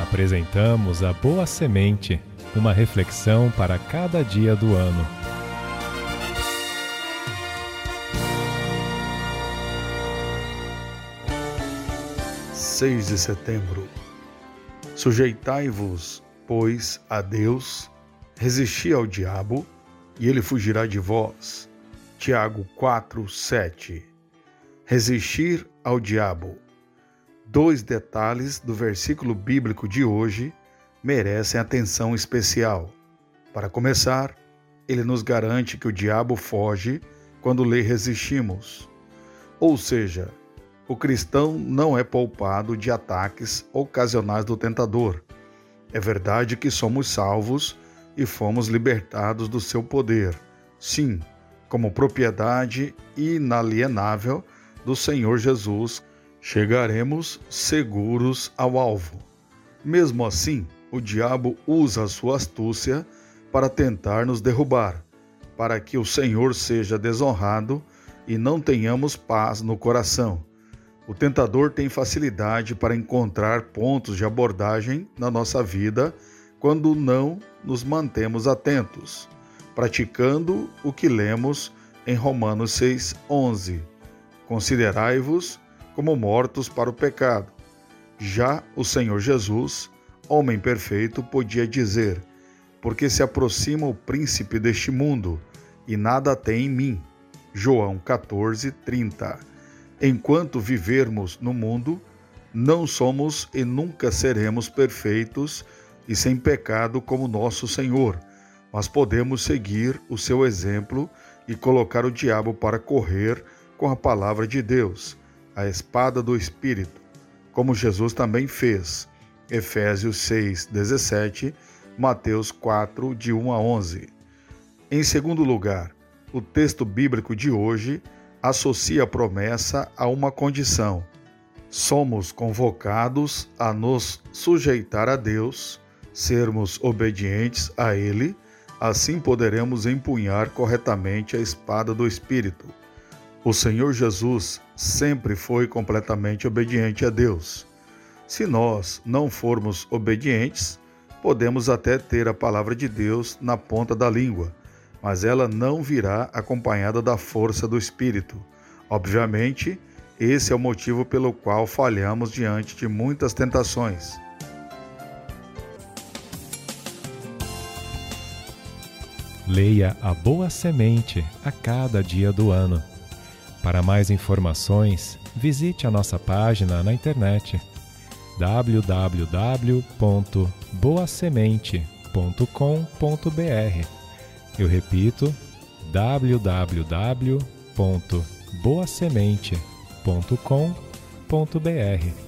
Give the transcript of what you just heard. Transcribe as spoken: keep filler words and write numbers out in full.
Apresentamos a Boa Semente, uma reflexão para cada dia do ano. seis de setembro. Sujeitai-vos, pois, a Deus, resisti ao diabo, e ele fugirá de vós. Tiago quatro, sete. Resistir ao diabo. Dois detalhes do versículo bíblico de hoje merecem atenção especial. Para começar, ele nos garante que o diabo foge quando lhe resistimos. Ou seja, o cristão não é poupado de ataques ocasionais do tentador. É verdade que somos salvos e fomos libertados do seu poder. Sim, como propriedade inalienável do Senhor Jesus, chegaremos seguros ao alvo. Mesmo assim, o diabo usa a sua astúcia para tentar nos derrubar, para que o Senhor seja desonrado e não tenhamos paz no coração. O tentador tem facilidade para encontrar pontos de abordagem na nossa vida quando não nos mantemos atentos, praticando o que lemos em Romanos seis, onze. Considerai-vos como mortos para o pecado. Já o Senhor Jesus, homem perfeito, podia dizer: porque se aproxima o príncipe deste mundo, e nada tem em mim. João quatorze, trinta. Enquanto vivermos no mundo, não somos e nunca seremos perfeitos e sem pecado como nosso Senhor, mas podemos seguir o seu exemplo e colocar o diabo para correr com a palavra de Deus, a espada do Espírito, como Jesus também fez. Efésios seis, dezessete, Mateus quatro, de um a onze. Em segundo lugar, o texto bíblico de hoje associa a promessa a uma condição. Somos convocados a nos sujeitar a Deus, sermos obedientes a Ele, assim poderemos empunhar corretamente a espada do Espírito. O Senhor Jesus sempre foi completamente obediente a Deus. Se nós não formos obedientes, podemos até ter a palavra de Deus na ponta da língua, mas ela não virá acompanhada da força do Espírito. Obviamente, esse é o motivo pelo qual falhamos diante de muitas tentações. Leia a Boa Semente a cada dia do ano. Para mais informações, visite a nossa página na internet w w w ponto boa semente ponto com ponto b r. Eu repito, w w w ponto boa semente ponto com ponto b r.